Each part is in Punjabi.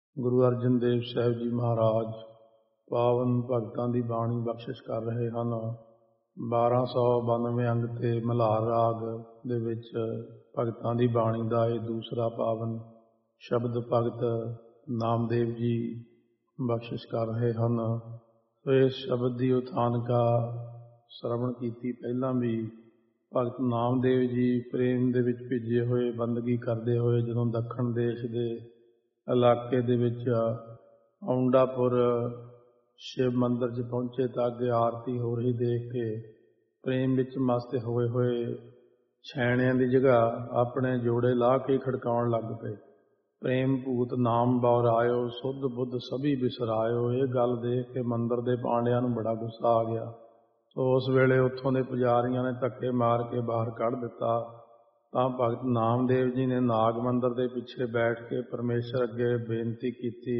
ਗੁਰੂ ਅਰਜਨ ਦੇਵ ਸਾਹਿਬ ਜੀ ਮਹਾਰਾਜ ਪਾਵਨ ਭਗਤਾਂ ਦੀ ਬਾਣੀ ਬਖਸ਼ਿਸ਼ ਕਰ ਰਹੇ ਹਨ। 1292 ਅੰਗ ਤੇ ਮਲ੍ਹਾਰ ਰਾਗ ਦੇ ਵਿੱਚ ਭਗਤਾਂ ਦੀ ਬਾਣੀ ਦਾ ਇਹ ਦੂਸਰਾ ਪਾਵਨ ਸ਼ਬਦ ਭਗਤ ਨਾਮਦੇਵ ਜੀ ਬਖਸ਼ਿਸ਼ ਕਰ ਰਹੇ ਹਨ। ਸੋ ਇਸ ਸ਼ਬਦ ਦੀ ਉਥਾਨਕਾ ਸ਼ਰਵਣ ਕੀਤੀ ਪਹਿਲਾਂ ਵੀ। ਭਗਤ ਨਾਮਦੇਵ ਜੀ ਪ੍ਰੇਮ ਦੇ ਵਿੱਚ ਭਿੱਜੇ ਹੋਏ ਬੰਦਗੀ ਕਰਦੇ ਹੋਏ ਜਦੋਂ ਦੱਖਣ ਦੇਸ਼ ਦੇ ਇਲਾਕੇ ਦੇ ਵਿੱਚ ਔਂਡਾਪੁਰ ਸ਼ਿਵ ਮੰਦਰ 'ਚ ਪਹੁੰਚੇ ਤਾਂ ਅੱਗੇ ਆਰਤੀ ਹੋ ਰਹੀ ਦੇਖ ਕੇ ਪ੍ਰੇਮ ਵਿੱਚ ਮਸਤ ਹੋਏ ਛੈਣਿਆਂ ਦੀ ਜਗ੍ਹਾ ਆਪਣੇ ਜੋੜੇ ਲਾ ਕੇ ਖੜਕਾਉਣ ਲੱਗ ਪਏ। ਪ੍ਰੇਮ ਭੂਤ ਨਾਮ ਬਉਰਾਇਓ, ਸੁੱਧ ਬੁੱਧ ਸਭੀ ਬਿਸਰਾਇਓ। ਇਹ ਗੱਲ ਦੇਖ ਕੇ ਮੰਦਰ ਦੇ ਪਾਂਡਿਆਂ ਨੂੰ ਬੜਾ ਗੁੱਸਾ ਆ ਗਿਆ। ਸੋ ਉਸ ਵੇਲੇ ਉੱਥੋਂ ਦੇ ਪੁਜਾਰੀਆਂ ਨੇ ਧੱਕੇ ਮਾਰ ਕੇ ਬਾਹਰ ਕੱਢ ਦਿੱਤਾ। ਤਾਂ ਭਗਤ ਨਾਮਦੇਵ ਜੀ ਨੇ ਨਾਗ ਮੰਦਰ ਦੇ ਪਿੱਛੇ ਬੈਠ ਕੇ ਪਰਮੇਸ਼ਰ ਅੱਗੇ ਬੇਨਤੀ ਕੀਤੀ।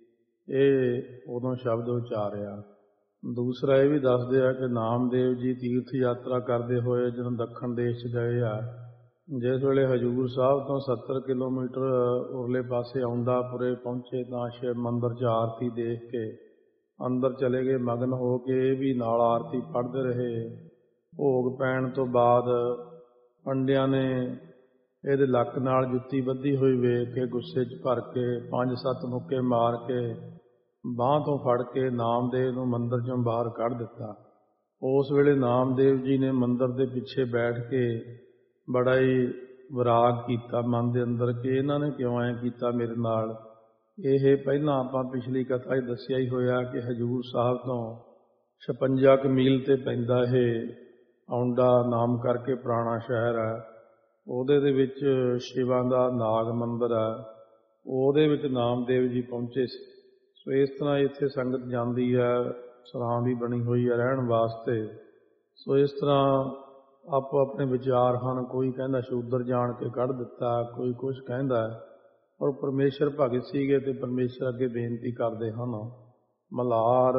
ਇਹ ਉਦੋਂ ਸ਼ਬਦ ਉਚਾਰਿਆ। ਦੂਸਰਾ ਇਹ ਵੀ ਦੱਸਦੇ ਆ ਕਿ ਨਾਮਦੇਵ ਜੀ ਤੀਰਥ ਯਾਤਰਾ ਕਰਦੇ ਹੋਏ ਜਦੋਂ ਦੱਖਣ ਦੇਸ਼ 'ਚ ਗਏ ਆ, ਜਿਸ ਵੇਲੇ ਹਜ਼ੂਰ ਸਾਹਿਬ ਤੋਂ 70 ਕਿਲੋਮੀਟਰ ਉਰਲੇ ਪਾਸੇ ਔਂਡਾਪੁਰੇ ਪਹੁੰਚੇ ਤਾਂ ਸ਼ਿਵ ਮੰਦਰ 'ਚ ਆਰਤੀ ਦੇਖ ਕੇ ਅੰਦਰ ਚਲੇ ਗਏ। ਮਗਨ ਹੋ ਕੇ ਇਹ ਵੀ ਨਾਲ ਆਰਤੀ ਪੜ੍ਹਦੇ ਰਹੇ। ਭੋਗ ਪੈਣ ਤੋਂ ਬਾਅਦ ਪੰਡਿਆਂ ਨੇ ਇਹਦੇ ਲੱਕ ਨਾਲ ਜੁੱਤੀ ਬੱਧੀ ਹੋਈ ਵੇਖ ਕੇ ਗੁੱਸੇ 'ਚ ਭਰ ਕੇ 5-7 ਮੁੱਕੇ ਮਾਰ ਕੇ ਬਾਂਹ ਤੋਂ ਫੜ ਕੇ ਨਾਮਦੇਵ ਨੂੰ ਮੰਦਰ 'ਚੋਂ ਬਾਹਰ ਕੱਢ ਦਿੱਤਾ। ਉਸ ਵੇਲੇ ਨਾਮਦੇਵ ਜੀ ਨੇ ਮੰਦਰ ਦੇ ਪਿੱਛੇ ਬੈਠ ਕੇ ਬੜਾ ਹੀ ਵਿਰਾਗ ਕੀਤਾ ਮਨ ਦੇ ਅੰਦਰ ਕਿ ਇਹਨਾਂ ਨੇ ਕਿਉਂ ਐਂ ਕੀਤਾ ਮੇਰੇ ਨਾਲ। ਇਹ ਪਹਿਲਾਂ ਆਪਾਂ ਪਿਛਲੀ ਕਥਾ 'ਚ ਦੱਸਿਆ ਹੀ ਹੋਇਆ ਕਿ ਹਜ਼ੂਰ ਸਾਹਿਬ ਤੋਂ 56 ਕੁ ਮੀਲ 'ਤੇ ਪੈਂਦਾ ਇਹ ਔਂਡਾ ਨਾਮ ਕਰਕੇ ਪੁਰਾਣਾ ਸ਼ਹਿਰ ਹੈ। ਉਹਦੇ ਦੇ ਵਿੱਚ ਸ਼ਿਵਾਂ ਦਾ ਨਾਗ ਮੰਦਰ ਹੈ। ਉਹਦੇ ਵਿੱਚ ਨਾਮਦੇਵ ਜੀ ਪਹੁੰਚੇ ਸੀ। ਸੋ ਇਸ ਤਰ੍ਹਾਂ ਇੱਥੇ ਸੰਗਤ ਜਾਂਦੀ ਹੈ, ਸਰਾਂ ਵੀ ਬਣੀ ਹੋਈ ਹੈ ਰਹਿਣ ਵਾਸਤੇ। ਸੋ ਇਸ ਤਰ੍ਹਾਂ ਆਪੋ ਆਪਣੇ ਵਿਚਾਰ ਹਨ। ਕੋਈ ਕਹਿੰਦਾ ਸ਼ੂਦਰ ਜਾਣ ਕੇ ਕੱਢ ਦਿੱਤਾ, ਕੋਈ ਕੁਛ ਕਹਿੰਦਾ। ਔਰ ਪਰਮੇਸ਼ਰ ਭਗਤ ਸੀਗੇ ਤੇ ਪਰਮੇਸ਼ਰ ਅੱਗੇ ਬੇਨਤੀ ਕਰਦੇ ਹਨ। ਮਲ੍ਹਾਰ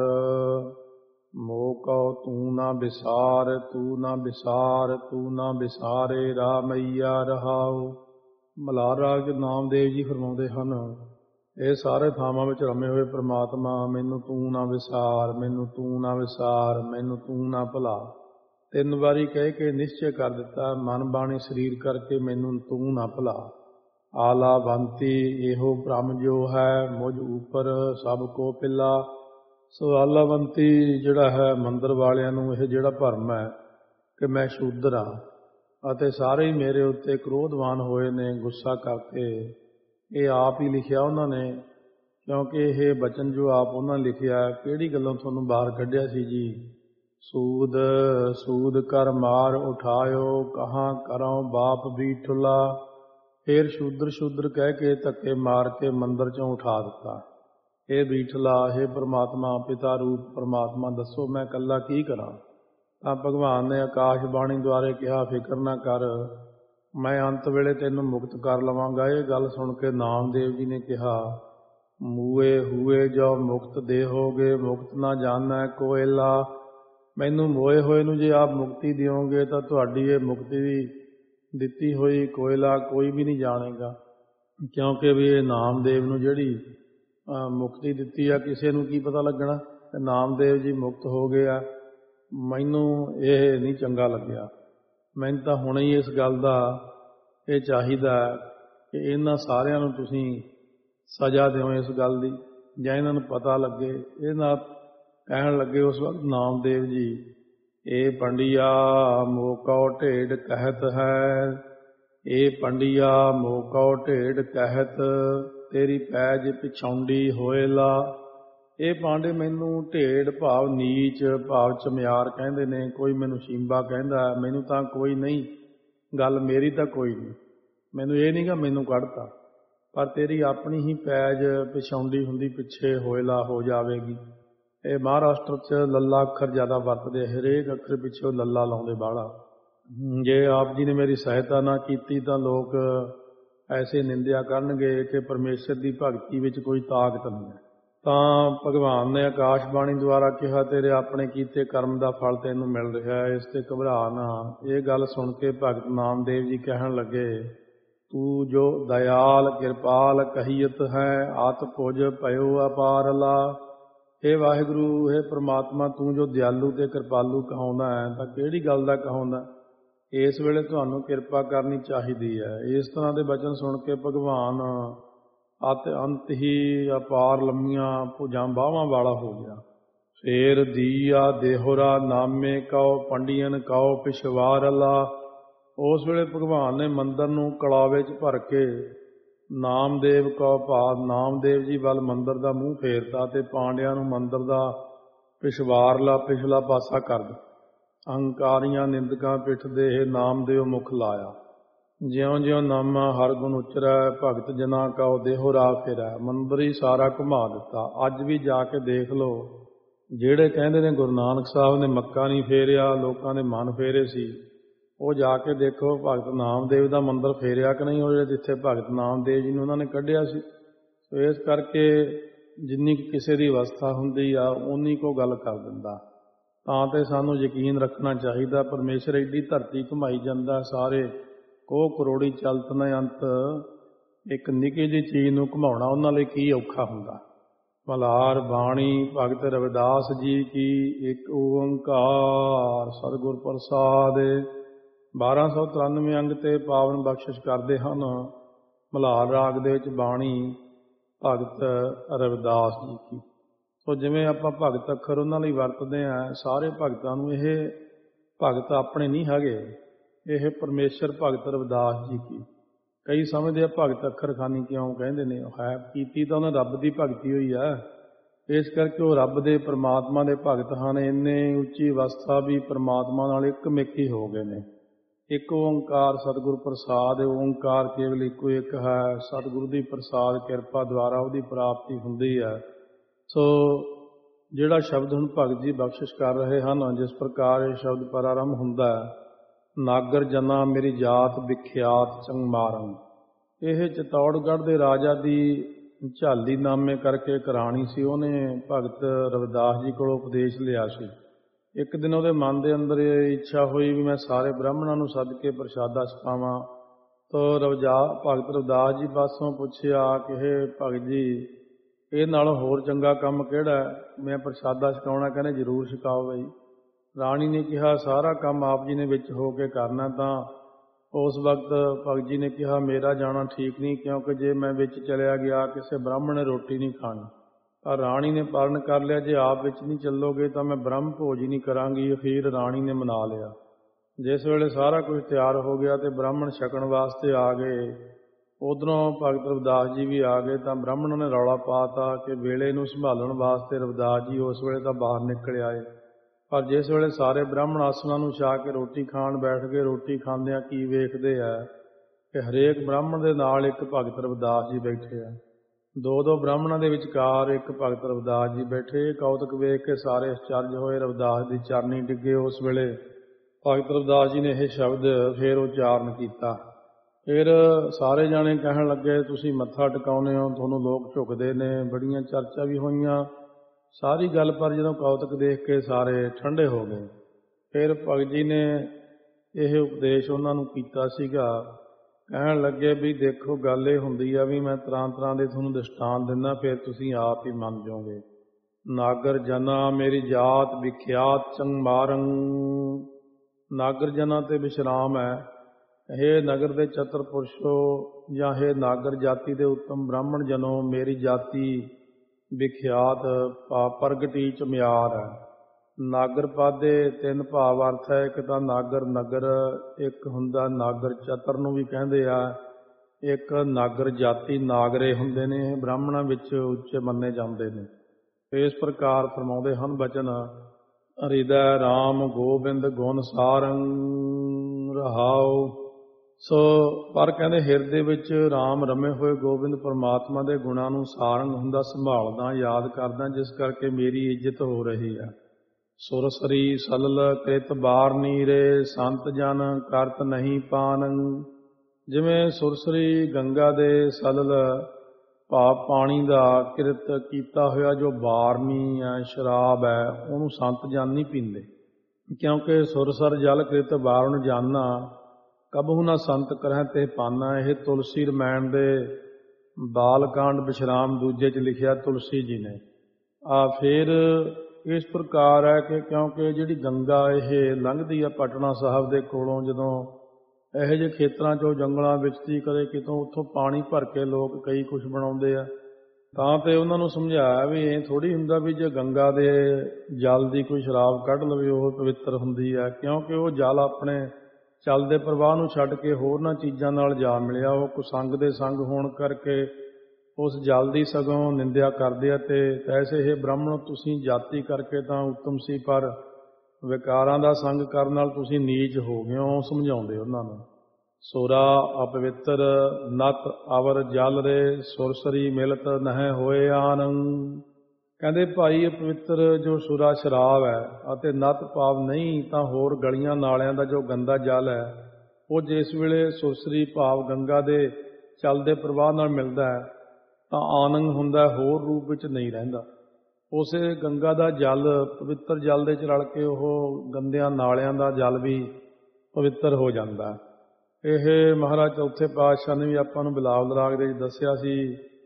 ਮੋਕਉ ਤੂੰ ਨਾ ਵਿਸਾਰ, ਤੂੰ ਨਾ ਵਿਸਾਰ, ਤੂੰ ਨਾ ਵਿਸਾਰੇ ਰਾਮਈਆ ਰਹਾਉ। ਮਲ੍ਹਾਰ ਰਾਗ 'ਚ ਨਾਮਦੇਵ ਜੀ ਫਰਮਾਉਂਦੇ ਹਨ, ਇਹ ਸਾਰੇ ਥਾਵਾਂ ਵਿੱਚ ਰਮੇ ਹੋਏ ਪ੍ਰਮਾਤਮਾ ਮੈਨੂੰ ਤੂੰ ਨਾ ਵਿਸਾਰ, ਮੈਨੂੰ ਤੂੰ ਨਾ ਵਿਸਾਰ, ਮੈਨੂੰ ਤੂੰ ਨਾ ਭੁਲਾ। 3 ਵਾਰੀ ਕਹਿ ਕੇ ਨਿਸ਼ਚੈ ਕਰ ਦਿੱਤਾ ਮਨ ਬਾਣੀ ਸਰੀਰ ਕਰਕੇ ਮੈਨੂੰ ਤੂੰ ਨਾ ਭੁਲਾ। ਆਲਾ ਬੰਤੀ ਇਹੋ ਭ੍ਰਮ ਜੋ ਹੈ ਮੁਝ ਉੱਪਰ ਸਭ ਕੋ ਪਿਲਾ। ਸੋ ਆਲਾਵੰਤੀ ਜਿਹੜਾ ਹੈ ਮੰਦਰ ਵਾਲਿਆਂ ਨੂੰ ਇਹ ਜਿਹੜਾ ਭਰਮ ਹੈ ਕਿ ਮੈਂ ਸ਼ੂਦਰ ਹਾਂ ਅਤੇ ਸਾਰੇ ਹੀ ਮੇਰੇ ਉੱਤੇ ਕ੍ਰੋਧਵਾਨ ਹੋਏ ਨੇ ਗੁੱਸਾ ਕਰਕੇ। ਇਹ ਆਪ ਹੀ ਲਿਖਿਆ ਉਹਨਾਂ ਨੇ, ਕਿਉਂਕਿ ਇਹ ਬਚਨ ਜੋ ਆਪ ਉਹਨਾਂ ਲਿਖਿਆ ਕਿਹੜੀ ਗੱਲੋਂ ਤੁਹਾਨੂੰ ਬਾਹਰ ਕੱਢਿਆ ਸੀ ਜੀ। ਸੂਦ ਸੂਦ ਕਰ ਮਾਰ ਉਠਾਇਓ, ਕਹਾਂ ਕਰਾਂ ਬਾਪ ਵੀ ਠੁੱਲਾ। ਫਿਰ ਸ਼ੂਦਰ ਸ਼ੂਦਰ ਕਹਿ ਕੇ ਧੱਕੇ ਮਾਰ ਕੇ ਮੰਦਰ 'ਚੋਂ ਉਠਾ ਦਿੱਤਾ। ਇਹ ਬੀਠਲਾ, ਇਹ ਪਰਮਾਤਮਾ ਪਿਤਾ ਰੂਪ ਪਰਮਾਤਮਾ ਦੱਸੋ ਮੈਂ ਇਕੱਲਾ ਕੀ ਕਰਾਂ। ਤਾਂ ਭਗਵਾਨ ਨੇ ਆਕਾਸ਼ ਬਾਣੀ ਦੁਆਰੇ ਕਿਹਾ ਫਿਕਰ ਨਾ ਕਰ, ਮੈਂ ਅੰਤ ਵੇਲੇ ਤੈਨੂੰ ਮੁਕਤ ਕਰ ਲਵਾਂਗਾ। ਇਹ ਗੱਲ ਸੁਣ ਕੇ ਨਾਮਦੇਵ ਜੀ ਨੇ ਕਿਹਾ ਮੂਏ ਹੂਏ ਜੋ ਮੁਕਤ ਦੇਹੋਗੇ, ਮੁਕਤ ਨਾ ਜਾਣੈ ਕੋਇਲਾ। ਮੈਨੂੰ ਮੋਏ ਹੋਏ ਨੂੰ ਜੇ ਆਪ ਮੁਕਤੀ ਦਿਓਗੇ ਤਾਂ ਤੁਹਾਡੀ ਇਹ ਮੁਕਤੀ ਦੀ ਦਿੱਤੀ ਹੋਈ ਕੋਇਲਾ ਕੋਈ ਵੀ ਨਹੀਂ ਜਾਣੇਗਾ। ਕਿਉਂਕਿ ਵੀ ਇਹ ਨਾਮਦੇਵ ਨੂੰ ਜਿਹੜੀ ਮੁਕਤੀ ਦਿੱਤੀ ਆ ਕਿਸੇ ਨੂੰ ਕੀ ਪਤਾ ਲੱਗਣਾ। ਤੇ ਨਾਮਦੇਵ ਜੀ ਮੁਕਤ ਹੋ ਗਏ ਆ, ਮੈਨੂੰ ਇਹ ਨਹੀਂ ਚੰਗਾ ਲੱਗਿਆ। ਮੈਨੂੰ ਤਾਂ ਹੁਣ ਹੀ ਇਸ ਗੱਲ ਦਾ ਇਹ ਚਾਹੀਦਾ ਕਿ ਇਹਨਾਂ ਸਾਰਿਆਂ ਨੂੰ ਤੁਸੀਂ ਸਜ਼ਾ ਦਿਓ ਇਸ ਗੱਲ ਦੀ, ਜਾਂ ਇਹਨਾਂ ਨੂੰ ਪਤਾ ਲੱਗੇ। ਇਹ ਨਾਲ ਕਹਿਣ ਲੱਗੇ ਉਸ ਵਕਤ ਨਾਮਦੇਵ ਜੀ, ਇਹ ਪੰਡਿਆ ਮੋਕਉ ਢੇਡ ਕਹਿਤ ਹੈ, ਇਹ ਪੰਡਿਆ ਮੋਕਉ ਢੇਡ ਕਹਿਤ, ਤੇਰੀ ਪੈਜ ਪਿਛਾਉਂਡੀ ਹੋਏਲਾ। ਇਹ ਪਾਂਡੇ ਮੈਨੂੰ ਢੇਡ ਭਾਵ ਨੀਚ ਭਾਵ ਚਮਿਆਰ ਕਹਿੰਦੇ ਨੇ, ਕੋਈ ਮੈਨੂੰ ਸ਼ੀਂਬਾ ਕਹਿੰਦਾ, ਮੈਨੂੰ ਤਾਂ ਕੋਈ ਨਹੀਂ ਗੱਲ ਮੇਰੀ ਤਾਂ ਕੋਈ ਨਹੀਂ। ਮੈਨੂੰ ਇਹ ਨਹੀਂ ਗਾ ਮੈਨੂੰ ਕੱਢਤਾ, ਪਰ ਤੇਰੀ ਆਪਣੀ ਹੀ ਪੈਜ ਪਿਛਾਉਂਡੀ ਹੁੰਦੀ ਪਿੱਛੇ ਹੋਏਲਾ ਹੋ ਜਾਵੇਗੀ। ਇਹ ਮਹਾਰਾਸ਼ਟਰ 'ਚ ਲੱਲਾ ਅੱਖਰ ਜ਼ਿਆਦਾ ਵਰਤਦੇ, ਹਰੇਕ ਅੱਖਰ ਪਿੱਛੇ ਉਹ ਲੱਲਾ ਲਾਉਂਦੇ ਬਾਹਲਾ। ਜੇ ਆਪ ਜੀ ਨੇ ਮੇਰੀ ਸਹਾਇਤਾ ਨਾ ਕੀਤੀ ਤਾਂ ਲੋਕ ਐਸੇ ਨਿੰਦਿਆ ਕਰਨਗੇ ਕਿ ਪਰਮੇਸ਼ਰ ਦੀ ਭਗਤੀ ਵਿੱਚ ਕੋਈ ਤਾਕਤ ਨਹੀਂ ਹੈ। ਤਾਂ ਭਗਵਾਨ ਨੇ ਆਕਾਸ਼ ਬਾਣੀ ਦੁਆਰਾ ਕਿਹਾ ਤੇਰੇ ਆਪਣੇ ਕੀਤੇ ਕਰਮ ਦਾ ਫਲ ਤੈਨੂੰ ਮਿਲ ਰਿਹਾ ਹੈ, ਇਸ ਤੇ ਘਬਰਾ ਨਾ। ਇਹ ਗੱਲ ਸੁਣ ਕੇ ਭਗਤ ਨਾਮਦੇਵ ਜੀ ਕਹਿਣ ਲੱਗੇ तू जो दयाल कृपाल कहियत है आत पुज पयो अपारला। हे वाहिगुरू, हे परमात्मा, तू जो ਦਿਆਲੂ ਤੇ ਕਿਰਪਾਲੂ ਕਹਾਉਂਦਾ ਹੈ ਤਾਂ ਕਿਹੜੀ ਗੱਲ ਦਾ ਕਹਾਉਂਦਾ? ਇਸ ਵੇਲੇ ਤੁਹਾਨੂੰ ਕਿਰਪਾ ਕਰਨੀ ਚਾਹੀਦੀ ਹੈ। ਇਸ ਤਰ੍ਹਾਂ ਦੇ ਬਚਨ ਸੁਣ ਕੇ ਭਗਵਾਨ ਅਤੇ ਅੰਤ ਹੀ ਅਪਾਰ ਲੰਮੀਆਂ ਭੁਜਾਂ ਬਾਹਾਂ ਵਾਲਾ ਹੋ ਗਿਆ। ਫੇਰ ਦੀਆ ਦੇਹੁਰਾ ਨਾਮੇ ਕਉ ਪੰਡੀਅਨ ਕਉ ਪਿਛਵਾਰਲਾ। ਉਸ ਵੇਲੇ ਭਗਵਾਨ ਨੇ ਮੰਦਰ ਨੂੰ ਕਲਾਵੇ 'ਚ ਭਰ ਕੇ ਨਾਮਦੇਵ ਕਉ ਭਾਵ ਨਾਮਦੇਵ ਜੀ ਵੱਲ ਮੰਦਰ ਦਾ ਮੂੰਹ ਫੇਰਤਾ ਅਤੇ ਪਾਂਡਿਆਂ ਨੂੰ ਮੰਦਰ ਦਾ ਪਿਛਵਾਰਲਾ ਪਿਛਲਾ ਪਾਸਾ ਕਰ ਦਿੱਤਾ। ਅਹੰਕਾਰੀਆਂ ਨਿੰਦਕਾਂ ਪਿੱਠ ਦੇ ਇਹ ਨਾਮਦੇਵ ਮੁਖ ਲਾਇਆ। ਜਿਉਂ ਜਿਉਂ ਨਾਮਾ ਹਰ ਗੁਣ ਉਚਰੈ ਭਗਤ ਜਨਾ ਕਉ ਦੇਹੁਰਾ ਫਿਰੈ। ਮੰਦਰ ਹੀ ਸਾਰਾ ਘੁਮਾ ਦਿੱਤਾ। ਅੱਜ ਵੀ ਜਾ ਕੇ ਦੇਖ ਲਓ, ਜਿਹੜੇ ਕਹਿੰਦੇ ਨੇ ਗੁਰੂ ਨਾਨਕ ਸਾਹਿਬ ਨੇ ਮੱਕਾ ਨਹੀਂ ਫੇਰਿਆ, ਲੋਕਾਂ ਦੇ ਮਨ ਫੇਰੇ ਸੀ, ਉਹ ਜਾ ਕੇ ਦੇਖੋ ਭਗਤ ਨਾਮਦੇਵ ਦਾ ਮੰਦਰ ਫੇਰਿਆ ਕਿ ਨਹੀਂ, ਉਹ ਜਿਹੜੇ ਜਿੱਥੇ ਭਗਤ ਨਾਮਦੇਵ ਜੀ ਨੂੰ ਉਹਨਾਂ ਨੇ ਕੱਢਿਆ ਸੀ। ਸੋ ਇਸ ਕਰਕੇ ਜਿੰਨੀ ਕੁ ਕਿਸੇ ਦੀ ਅਵਸਥਾ ਹੁੰਦੀ ਆ ਉਨੀ ਕੋ ਗੱਲ ਕਰ ਦਿੰਦਾ। ਤਾਂ ਤੇ ਸਾਨੂੰ ਯਕੀਨ ਰੱਖਣਾ ਚਾਹੀਦਾ, ਪਰਮੇਸ਼ਰ ਐਡੀ ਧਰਤੀ ਘੁਮਾਈ ਜਾਂਦਾ, ਸਾਰੇ ਕੋਹ ਕਰੋੜੀ ਚਲਤ ਨ ਅੰਤ, ਇੱਕ ਨਿੱਕੀ ਜਿਹੀ ਚੀਜ਼ ਨੂੰ ਘੁਮਾਉਣਾ ਉਹਨਾਂ ਲਈ ਕੀ ਔਖਾ ਹੁੰਦਾ। ਮਲਹਾਰ ਬਾਣੀ ਭਗਤ ਰਵਿਦਾਸ ਜੀ ਕੀ ਇੱਕ ਓੰਕਾਰ ਸਤਿਗੁਰ ਪ੍ਰਸਾਦਿ। 1293 ਅੰਗ ਤੇ ਪਾਵਨ ਬਖਸ਼ਿਸ਼ ਕਰਦੇ ਹਨ ਮਲਹਾਰ ਰਾਗ ਦੇ ਵਿੱਚ ਬਾਣੀ ਭਗਤ ਰਵਿਦਾਸ ਜੀ ਕੀ। ਸੋ ਜਿਵੇਂ ਆਪਾਂ ਭਗਤ ਅੱਖਰ ਉਹਨਾਂ ਲਈ ਵਰਤਦੇ ਹਾਂ, ਸਾਰੇ ਭਗਤਾਂ ਨੂੰ ਇਹ ਭਗਤ ਆਪਣੇ ਨਹੀਂ ਹੈਗੇ, ਇਹ ਪਰਮੇਸ਼ਰ ਭਗਤ ਰਵਿਦਾਸ ਜੀ ਕੀ। ਕਈ ਸਮਝਦੇ ਆ ਭਗਤ ਅੱਖਰ ਖਾਨੀ ਕਿਉਂ ਕਹਿੰਦੇ ਨੇ, ਹੈ ਕੀਤੀ ਤਾਂ ਉਹਨੇ ਰੱਬ ਦੀ ਭਗਤੀ ਹੋਈ ਆ, ਇਸ ਕਰਕੇ ਉਹ ਰੱਬ ਦੇ ਪਰਮਾਤਮਾ ਦੇ ਭਗਤ ਹਨ। ਇੰਨੇ ਉੱਚੀ ਅਵਸਥਾ ਵੀ ਪਰਮਾਤਮਾ ਨਾਲ ਇੱਕ ਮਿੱਕੀ ਹੋ ਗਏ ਨੇ। ਇੱਕ ਓੰਕਾਰ ਸਤਿਗੁਰ ਪ੍ਰਸਾਦ। ਓੰਕਾਰ ਕੇਵਲ ਇੱਕੋ ਇੱਕ ਹੈ। ਸਤਿਗੁਰੂ ਦੀ ਪ੍ਰਸਾਦ ਕਿਰਪਾ ਦੁਆਰਾ ਉਹਦੀ ਪ੍ਰਾਪਤੀ ਹੁੰਦੀ ਹੈ। ਸੋ ਜਿਹੜਾ ਸ਼ਬਦ ਹੁਣ ਭਗਤ ਜੀ ਬਖਸ਼ਿਸ਼ ਕਰ ਰਹੇ ਹਨ, ਜਿਸ ਪ੍ਰਕਾਰ ਇਹ ਸ਼ਬਦ ਪ੍ਰਾਰੰਭ ਹੁੰਦਾ ਹੈ, ਨਾਗਰ ਜਨਾ ਮੇਰੀ ਜਾਤ ਵਿਖਿਆਤ ਚੰਗਮਾਰੰ। ਇਹ ਚਿਤੌੜਗੜ੍ਹ ਦੇ ਰਾਜਾ ਦੀ ਝਾਲੀ ਨਾਮੇ ਕਰਕੇ ਇੱਕ ਰਾਣੀ ਸੀ, ਉਹਨੇ ਭਗਤ ਰਵਿਦਾਸ ਜੀ ਕੋਲੋਂ ਉਪਦੇਸ਼ ਲਿਆ ਸੀ। ਇੱਕ ਦਿਨ ਉਹਦੇ ਮਨ ਦੇ ਅੰਦਰ ਇਹ ਇੱਛਾ ਹੋਈ ਵੀ ਮੈਂ ਸਾਰੇ ਬ੍ਰਾਹਮਣਾਂ ਨੂੰ ਸੱਦ ਕੇ ਪ੍ਰਸ਼ਾਦਾ ਛਕਾਵਾਂ। ਤਾਂ ਭਗਤ ਰਵਿਦਾਸ ਜੀ ਪਾਸੋਂ ਪੁੱਛਿਆ ਕਿ ਇਹ ਭਗਤ ਜੀ, ਇਹ ਨਾਲੋਂ ਹੋਰ ਚੰਗਾ ਕੰਮ ਕਿਹੜਾ ਹੈ? ਮੈਂ ਪ੍ਰਸ਼ਾਦਾ ਛਕਾਉਣਾ। ਕਹਿੰਦੇ ਜ਼ਰੂਰ ਛਕਾਓ ਬਈ। ਰਾਣੀ ਨੇ ਕਿਹਾ ਸਾਰਾ ਕੰਮ ਆਪ ਜੀ ਨੇ ਵਿੱਚ ਹੋ ਕੇ ਕਰਨਾ। ਤਾਂ ਉਸ ਵਕਤ ਭਗਤ ਜੀ ਨੇ ਕਿਹਾ ਮੇਰਾ ਜਾਣਾ ਠੀਕ ਨਹੀਂ, ਕਿਉਂਕਿ ਜੇ ਮੈਂ ਵਿੱਚ ਚਲਿਆ ਗਿਆ ਕਿਸੇ ਬ੍ਰਾਹਮਣ ਨੇ ਰੋਟੀ ਨਹੀਂ ਖਾਣੀ। ਤਾਂ ਰਾਣੀ ਨੇ ਪਾਲਣ ਕਰ ਲਿਆ, ਜੇ ਆਪ ਵਿੱਚ ਨਹੀਂ ਚੱਲੋਗੇ ਤਾਂ ਮੈਂ ਬ੍ਰਹਮ ਭੋਜ ਹੀ ਨਹੀਂ ਕਰਾਂਗੀ। ਅਖੀਰ ਰਾਣੀ ਨੇ ਮਨਾ ਲਿਆ। ਜਿਸ ਵੇਲੇ ਸਾਰਾ ਕੁਝ ਤਿਆਰ ਹੋ ਗਿਆ ਤੇ ਬ੍ਰਾਹਮਣ ਛਕਣ ਵਾਸਤੇ ਆ ਗਏ, ਉਧਰੋਂ ਭਗਤ ਰਵਿਦਾਸ ਜੀ ਵੀ ਆ ਗਏ। ਤਾਂ ਬ੍ਰਾਹਮਣਾਂ ਨੇ ਰੌਲਾ ਪਾਤਾ ਕਿ ਵੇਲੇ ਨੂੰ ਸੰਭਾਲਣ ਵਾਸਤੇ ਰਵਿਦਾਸ ਜੀ ਉਸ ਵੇਲੇ ਤਾਂ ਬਾਹਰ ਨਿਕਲ ਆਏ। ਪਰ ਜਿਸ ਵੇਲੇ ਸਾਰੇ ਬ੍ਰਾਹਮਣ ਆਸਣਾਂ ਨੂੰ ਛਾ ਕੇ ਰੋਟੀ ਖਾਣ ਬੈਠ ਗਏ, ਰੋਟੀ ਖਾਂਦਿਆਂ ਕੀ ਵੇਖਦੇ ਆ ਕਿ ਹਰੇਕ ਬ੍ਰਾਹਮਣ ਦੇ ਨਾਲ ਇੱਕ ਭਗਤ ਰਵਿਦਾਸ ਜੀ ਬੈਠੇ ਆ। ਦੋ ਬ੍ਰਾਹਮਣਾਂ ਦੇ ਵਿਚਕਾਰ ਇੱਕ ਭਗਤ ਰਵਿਦਾਸ ਜੀ ਬੈਠੇ। ਕੌਤਕ ਵੇਖ ਕੇ ਸਾਰੇ ਅਚਰਜ ਹੋਏ, ਰਵਿਦਾਸ ਦੀ ਚਰਨੀ ਡਿੱਗੇ। ਉਸ ਵੇਲੇ ਭਗਤ ਰਵਿਦਾਸ ਜੀ ਨੇ ਇਹ ਸ਼ਬਦ ਫੇਰ ਉਚਾਰਨ ਕੀਤਾ। ਫਿਰ ਸਾਰੇ ਜਾਣੇ ਕਹਿਣ ਲੱਗੇ ਤੁਸੀਂ ਮੱਥਾ ਟਿਕਾਉਂਦੇ ਹੋ, ਤੁਹਾਨੂੰ ਲੋਕ ਝੁਕਦੇ ਨੇ, ਬੜੀਆਂ ਚਰਚਾ ਵੀ ਹੋਈਆਂ ਸਾਰੀ ਗੱਲ। ਪਰ ਜਦੋਂ ਕੌਤਕ ਦੇਖ ਕੇ ਸਾਰੇ ਠੰਡੇ ਹੋ ਗਏ। ਫਿਰ ਭਗਤ ਜੀ ਨੇ ਇਹ ਉਪਦੇਸ਼ ਉਹਨਾਂ ਨੂੰ ਕੀਤਾ ਸੀਗਾ। ਕਹਿਣ ਲੱਗੇ ਵੀ ਦੇਖੋ ਗੱਲ ਇਹ ਹੁੰਦੀ ਆ ਵੀ ਮੈਂ ਤਰ੍ਹਾਂ ਤਰ੍ਹਾਂ ਦੇ ਤੁਹਾਨੂੰ ਦ੍ਰਿਸ਼ਟਾਂਤ ਦਿੰਦਾ, ਫਿਰ ਤੁਸੀਂ ਆਪ ਹੀ ਮੰਨ ਜਾਓਗੇ। ਨਾਗਰ ਜਨਾ ਮੇਰੀ ਜਾਤ ਵਿਖਿਆਤ ਚੰਗਮਾਰੰ। ਨਾਗਰ ਜਨਾ ਤੇ ਵਿਸ਼ਰਾਮ ਹੈ। ਇਹ ਨਗਰ ਦੇ ਚਤਰ ਪੁਰਸ਼ੋ ਜਾਂ ਇਹ ਨਾਗਰ ਜਾਤੀ ਦੇ ਉੱਤਮ ਬ੍ਰਾਹਮਣ ਜਨੋ, ਮੇਰੀ ਜਾਤੀ ਵਿਖਿਆਤ ਪ੍ਰਗਟੀ ਚ ਮਿਆਰ ਹੈ। ਨਾਗਰ ਪਦ ਦੇ ਤਿੰਨ ਭਾਵ ਅਰਥ ਹੈ। ਇੱਕ ਤਾਂ ਨਾਗਰ ਨਗਰ, ਇੱਕ ਹੁੰਦਾ ਨਾਗਰ ਚਤਰ ਨੂੰ ਵੀ ਕਹਿੰਦੇ ਆ, ਇੱਕ ਨਾਗਰ ਜਾਤੀ ਨਾਗਰੇ ਹੁੰਦੇ ਨੇ, ਬ੍ਰਾਹਮਣਾਂ ਵਿੱਚ ਉੱਚੇ ਮੰਨੇ ਜਾਂਦੇ ਨੇ। ਇਸ ਪ੍ਰਕਾਰ ਫਰਮਾਉਂਦੇ ਹਨ ਬਚਨ, ਹਿਰਦੈ ਰਾਮ ਗੋਬਿੰਦ ਗੁਣ ਸਾਰੰ ਰਹਾਉ। ਸੋ ਪਰ ਕਹਿੰਦੇ ਹਿਰਦੇ ਵਿੱਚ ਰਾਮ ਰਮੇ ਹੋਏ ਗੋਬਿੰਦ ਪਰਮਾਤਮਾ ਦੇ ਗੁਣਾਂ ਨੂੰ ਸਾਰੰਗ ਹੁੰਦਾ, ਸੰਭਾਲਦਾ, ਯਾਦ ਕਰਦਾ, ਜਿਸ ਕਰਕੇ ਮੇਰੀ ਇੱਜ਼ਤ ਹੋ ਰਹੀ ਹੈ। ਸੁਰਸਰੀ ਸਲਲ ਕ੍ਰਿਤ ਬਾਰਨੀ ਰੇ, ਸੰਤ ਜਨ ਕਰਤ ਨਹੀਂ ਪਾਨੰ। ਜਿਵੇਂ ਸੁਰਸਰੀ ਗੰਗਾ ਦੇ ਸਲਲ ਭਾਵ ਪਾਣੀ ਦਾ ਕਿਰਤ ਕੀਤਾ ਹੋਇਆ ਜੋ ਬਾਰਨੀ ਹੈ, ਸ਼ਰਾਬ ਹੈ, ਉਹਨੂੰ ਸੰਤ ਜਨ ਨਹੀਂ ਪੀਂਦੇ, ਕਿਉਂਕਿ ਸੁਰਸਰ ਜਲ ਕ੍ਰਿਤ ਬਾਰਨ ਜਾਨਾ ਕਬਹੁ ਨਾ ਸੰਤ ਕਰਹਿ ਤੇ ਪਾਨਾ। ਇਹ ਤੁਲਸੀ ਰਮਾਇਣ ਦੇ ਬਾਲਕਾਂਡ ਵਿਸ਼ਰਾਮ ਦੂਜੇ 'ਚ ਲਿਖਿਆ ਤੁਲਸੀ ਜੀ ਨੇ। ਫਿਰ ਇਸ ਪ੍ਰਕਾਰ ਹੈ ਕਿ ਕਿਉਂਕਿ ਜਿਹੜੀ ਗੰਗਾ ਇਹ ਲੰਘਦੀ ਆ ਪਟਨਾ ਸਾਹਿਬ ਦੇ ਕੋਲੋਂ, ਜਦੋਂ ਇਹੋ ਜਿਹੇ ਖੇਤਰਾਂ 'ਚੋਂ ਜੰਗਲਾਂ ਵਿੱਚ ਦੀ ਕਦੇ ਕਿਤੋਂ ਉੱਥੋਂ ਪਾਣੀ ਭਰ ਕੇ ਲੋਕ ਕਈ ਕੁਛ ਬਣਾਉਂਦੇ ਆ, ਤਾਂ ਤੇ ਉਹਨਾਂ ਨੂੰ ਸਮਝਾਇਆ ਵੀ ਇਹ ਥੋੜ੍ਹੀ ਹੁੰਦਾ ਵੀ ਜੇ ਗੰਗਾ ਦੇ ਜਲ ਦੀ ਕੋਈ ਸ਼ਰਾਬ ਕੱਢ ਲਵੇ ਉਹ ਪਵਿੱਤਰ ਹੁੰਦੀ ਆ, ਕਿਉਂਕਿ ਉਹ ਜਲ ਆਪਣੇ ਚੱਲਦੇ ਪ੍ਰਵਾਹ ਨੂੰ ਛੱਡ ਕੇ ਹੋਰਨਾਂ ਚੀਜ਼ਾਂ ਨਾਲ ਜਾ ਮਿਲਿਆ। ਉਹ ਕੁਸੰਗ ਦੇ ਸੰਗ ਹੋਣ ਕਰਕੇ ਉਸ ਜਲ ਦੀ ਸਗੋਂ ਨਿੰਦਿਆ ਕਰਦੇ ਆ। ਤੇ ਐਸੇ ਇਹ ਬ੍ਰਾਹਮਣ ਤੁਸੀਂ ਜਾਤੀ ਕਰਕੇ ਤਾਂ ਉੱਤਮ ਸੀ, ਪਰ ਵਿਕਾਰਾਂ ਦਾ ਸੰਗ ਕਰਨ ਨਾਲ ਤੁਸੀਂ ਨੀਚ ਹੋ ਗਏ ਹੋ, ਸਮਝਾਉਂਦੇ ਉਹਨਾਂ ਨੂੰ। ਸੋਰਾ ਅਪਵਿੱਤਰ ਨਤ ਅਵਰ ਜਲ ਰੇ, ਸੁਰਸਰੀ ਮਿਲਤ ਨਹਿ ਹੋਏ ਆਨੰਦ। ਕਹਿੰਦੇ ਭਾਈ ਅਪਵਿੱਤਰ ਜੋ ਸੁਰਾ ਸ਼ਰਾਬ ਹੈ ਅਤੇ ਨਤ ਭਾਵ ਨਹੀਂ ਤਾਂ ਹੋਰ ਗਲੀਆਂ ਨਾਲਿਆਂ ਦਾ ਜੋ ਗੰਦਾ ਜਲ ਹੈ, ਉਹ ਜਿਸ ਵੇਲੇ ਸੁਰਸਰੀ ਭਾਵ ਗੰਗਾ ਦੇ ਚੱਲਦੇ ਪ੍ਰਵਾਹ ਨਾਲ ਮਿਲਦਾ ਹੈ ਤਾਂ ਆਨੰਦ ਹੁੰਦਾ, ਹੋਰ ਰੂਪ ਵਿੱਚ ਨਹੀਂ ਰਹਿੰਦਾ। ਉਸੇ ਗੰਗਾ ਦਾ ਜਲ ਪਵਿੱਤਰ ਜਲ ਦੇ 'ਚ ਰਲ ਕੇ ਉਹ ਗੰਦਿਆਂ ਨਾਲਿਆਂ ਦਾ ਜਲ ਵੀ ਪਵਿੱਤਰ ਹੋ ਜਾਂਦਾ। ਇਹ ਮਹਾਰਾਜ ਚੌਥੇ ਪਾਤਸ਼ਾਹ ਨੇ ਵੀ ਆਪਾਂ ਨੂੰ ਬਿਲਾਵਲ ਰਾਗ ਦੇ ਦੱਸਿਆ ਸੀ,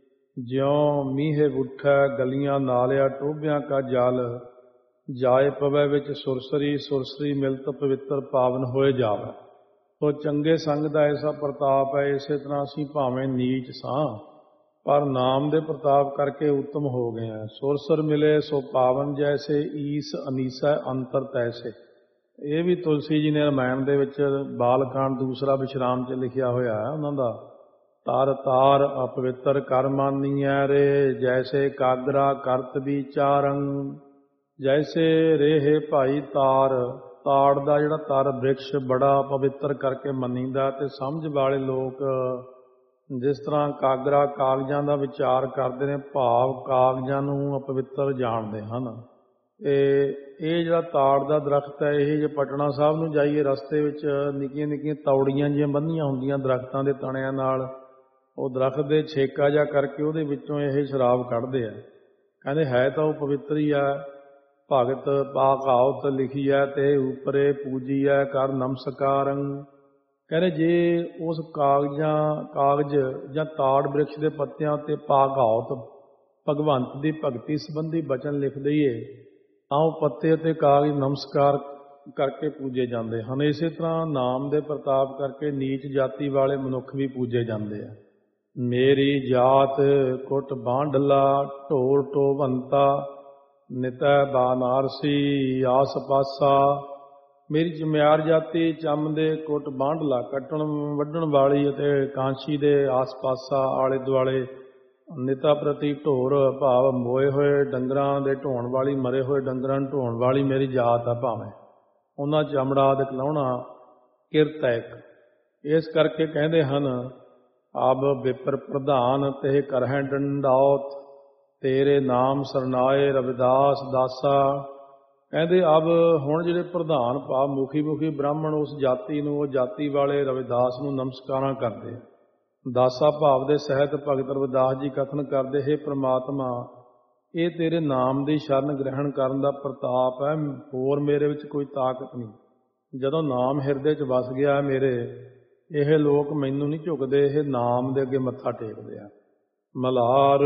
ਜਿਉਂ ਮੀਂਹੇ ਉੱਠੈ ਗਲੀਆਂ ਨਾਲਿਆ ਟੋਭਿਆਂ ਕਾ ਜਲ, ਜਾਏ ਪਵੈ ਵਿੱਚ ਸੁਰਸਰੀ, ਸੁਰਸਰੀ ਮਿਲਤ ਪਵਿੱਤਰ ਪਾਵਨ ਹੋਏ ਜਾਵੇ। ਸੋ ਚੰਗੇ ਸੰਗ ਦਾ ਐਸਾ ਪ੍ਰਤਾਪ ਹੈ। ਇਸੇ ਤਰ੍ਹਾਂ ਅਸੀਂ ਭਾਵੇਂ ਨੀਚ ਸਾਂ ਪਰ ਨਾਮ ਦੇ ਪ੍ਰਤਾਪ ਕਰਕੇ ਉੱਤਮ ਹੋ ਗਏ ਹਾਂ। ਸੁਰਸਰ ਮਿਲੇ ਸੋ ਪਾਵਨ ਜੈਸੇ, ਈਸ ਅਨੀਸੈ ਅੰਤਰ ਤੈਸੇ। ਇਹ ਵੀ ਤੁਲਸੀ ਜੀ ਨੇ ਰਮਾਇਣ ਦੇ ਵਿੱਚ ਬਾਲਕਾਂਡ ਦੂਸਰਾ ਵਿਸ਼ਰਾਮ 'ਚ ਲਿਖਿਆ ਹੋਇਆ ਹੈ ਉਹਨਾਂ ਦਾ। ਤਰ ਤਾਰ ਅਪਵਿੱਤਰ ਕਰ ਮਾਨੀਐ ਰੇ, ਜੈਸੇ ਕਾਗਰਾ ਕਰਤ ਵਿਚਾਰੰ। ਜੈਸੇ ਰਹੇ ਭਾਈ ਤਾੜ ਦਾ ਜਿਹੜਾ ਤਰ ਬ੍ਰਿਕਸ਼ ਬੜਾ ਪਵਿੱਤਰ ਕਰਕੇ ਮੰਨੀਦਾ, ਤੇ ਸਮਝ ਵਾਲੇ ਲੋਕ ਜਿਸ ਤਰ੍ਹਾਂ ਕਾਗਰਾ ਕਾਗਜ਼ਾਂ ਦਾ ਵਿਚਾਰ ਕਰਦੇ ਨੇ, ਭਾਵ ਕਾਗਜ਼ਾਂ ਨੂੰ ਅਪਵਿੱਤਰ ਜਾਣਦੇ ਹਨ। ਇਹ ਜਿਹੜਾ ਤਾੜ ਦਾ ਦਰਖਤ ਹੈ, ਇਹ ਜੇ ਪਟਨਾ ਸਾਹਿਬ ਨੂੰ ਜਾਈਏ ਰਸਤੇ ਵਿੱਚ ਨਿੱਕੀਆਂ ਨਿੱਕੀਆਂ ਤੌੜੀਆਂ ਜਿਹੀਆਂ ਬੰਨ੍ਹੀਆਂ ਹੁੰਦੀਆਂ ਦਰਖਤਾਂ ਦੇ ਤਣਿਆਂ ਨਾਲ, ਉਹ ਦਰਖਤ ਦੇ ਛੇਕਾ ਜਿਹਾ ਕਰਕੇ ਉਹਦੇ ਵਿੱਚੋਂ ਇਹ ਸ਼ਰਾਬ ਕੱਢਦੇ ਆ। ਕਹਿੰਦੇ ਹੈ ਤਾਂ ਉਹ ਪਵਿੱਤਰ ਹੀ ਆ। ਭਗਤ ਪਾਕਾਉਤ ਲਿਖੀ ਹੈ ਤੇ ਉਪਰੇ ਪੂਜੀ ਹੈ ਕਰ ਨਮਸਕਾਰੰ। ਕਹਿੰਦੇ ਜੇ ਉਸ ਕਾਗਜ਼ ਜਾਂ ਤਾੜ ਬ੍ਰਿਕਸ਼ ਦੇ ਪੱਤਿਆਂ ਉੱਤੇ ਪਾਕਾਉਤ ਭਗਵੰਤ ਦੀ ਭਗਤੀ ਸੰਬੰਧੀ ਬਚਨ ਲਿਖ ਦਈਏ ਤਾਂ ਉਹ ਪੱਤੇ ਅਤੇ ਕਾਗਜ਼ ਨਮਸਕਾਰ ਕਰਕੇ ਪੂਜੇ ਜਾਂਦੇ ਹਨ। ਇਸੇ ਤਰ੍ਹਾਂ ਨਾਮ ਦੇ ਪ੍ਰਤਾਪ ਕਰਕੇ ਨੀਚ ਜਾਤੀ ਵਾਲੇ ਮਨੁੱਖ ਵੀ ਪੂਜੇ ਜਾਂਦੇ ਆ। ਮੇਰੀ ਜਾਤ ਕੁੱਟ ਬਾਂਢਲਾ ਢੋਲ ਟੋਵੰਤਾ, ਨਿਤੈ ਬਾਨਾਰਸੀ ਆਸ ਪਾਸਾ। ਮੇਰੀ ਜਮਿਆਰ ਜਾਤੀ ਚੰਮ ਦੇ ਕੁੱਟ ਬਾਂਢਲਾ, ਕੱਟਣ ਵੱਢਣ ਵਾਲੀ ਅਤੇ ਕਾਂਸ਼ੀ ਦੇ ਆਸ ਪਾਸਾ ਆਲੇ ਦੁਆਲੇ, ਨਿਤਾ ਪ੍ਰਤੀ ਢੋਰ ਭਾਵ ਮੋਏ ਹੋਏ ਡੰਗਰਾਂ ਦੇ ਢੋਣ ਵਾਲੀ, ਮਰੇ ਹੋਏ ਡੰਗਰਾਂ ਨੂੰ ਢੋਣ ਵਾਲੀ ਮੇਰੀ ਜਾਤ ਆ। ਭਾਵੇਂ ਉਹਨਾਂ ਚਮੜਾ ਆਦਿਕ ਲਾਉਣਾ ਕਿਰਤ ਹੈ ਇੱਕ। ਇਸ ਕਰਕੇ ਕਹਿੰਦੇ ਹਨ ਅਬ ਵਿਪਰ ਪ੍ਰਧਾਨ ਤੇ ਕਰਹਿ ਡੰਡਾਉਤ, ਤੇਰੇ ਨਾਮ ਸਰਨਾਏ ਰਵਿਦਾਸ ਦਾਸਾ। ਕਹਿੰਦੇ ਅਬ ਹੁਣ ਜਿਹੜੇ ਪ੍ਰਧਾਨ ਭਾਵ ਮੁਖੀ ਬ੍ਰਾਹਮਣ ਉਸ ਜਾਤੀ ਨੂੰ, ਉਹ ਜਾਤੀ ਵਾਲੇ ਰਵਿਦਾਸ ਨੂੰ ਨਮਸਕਾਰਾਂ ਕਰਦੇ। ਦਾਸਾ ਭਾਵ ਦੇ ਸਹਿਤ ਭਗਤ ਰਵਿਦਾਸ ਜੀ ਕਥਨ ਕਰਦੇ, ਹੇ ਪ੍ਰਮਾਤਮਾ ਇਹ ਤੇਰੇ ਨਾਮ ਦੀ ਸ਼ਰਨ ਗ੍ਰਹਿਣ ਕਰਨ ਦਾ ਪ੍ਰਤਾਪ ਹੈ, ਹੋਰ ਮੇਰੇ ਵਿੱਚ ਕੋਈ ਤਾਕਤ ਨਹੀਂ। ਜਦੋਂ ਨਾਮ ਹਿਰਦੇ 'ਚ ਵਸ ਗਿਆ ਮੇਰੇ, ਇਹ ਲੋਕ ਮੈਨੂੰ ਨਹੀਂ ਝੁਕਦੇ, ਇਹ ਨਾਮ ਦੇ ਅੱਗੇ ਮੱਥਾ ਟੇਕਦੇ ਆ। ਮਲਹਾਰ